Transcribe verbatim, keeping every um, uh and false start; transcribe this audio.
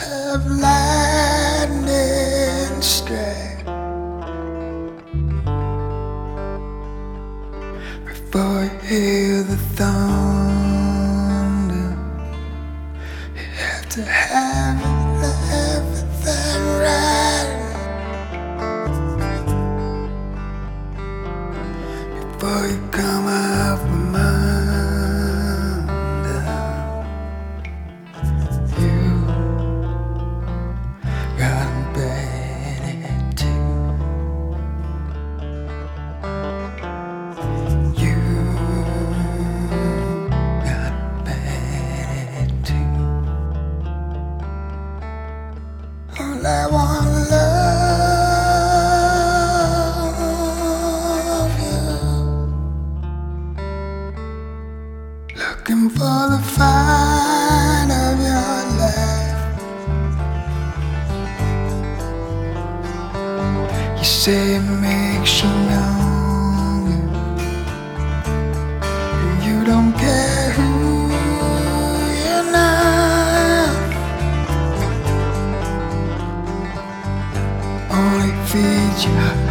of lightning strike before you hear the thunder. You have to have everything right before you come out from under. You got better too. You got better too. All I wanna love you, looking for the fight of your life. You say it makes you younger, and you don't care who you're not. Only feeds you